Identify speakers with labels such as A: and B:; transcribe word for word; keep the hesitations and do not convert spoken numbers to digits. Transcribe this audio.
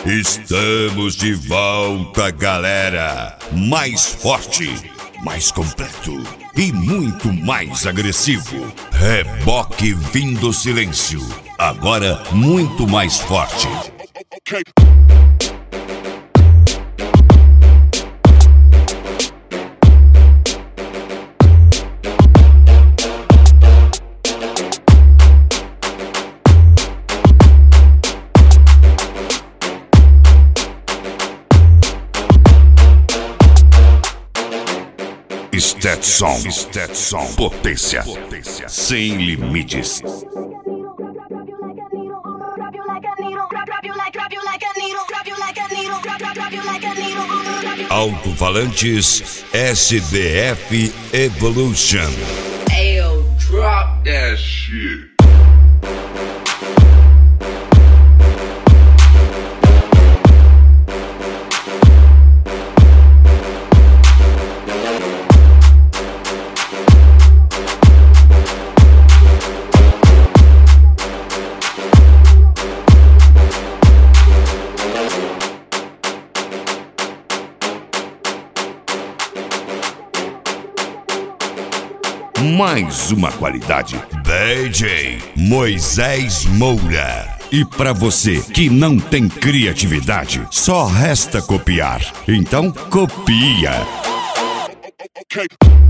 A: Estamos de volta, galera! Mais forte, mais completo e muito mais agressivo. Reboque vindo do silêncio, agora muito mais forte. Stetson, Stetson, potência, potência sem limites. Alto-falantes S D F Evolution.
B: Ayo, drop that shit.
A: Mais uma qualidade, D J Moisés Moura. E pra você que não tem criatividade, só resta copiar. Então copia.
C: Okay.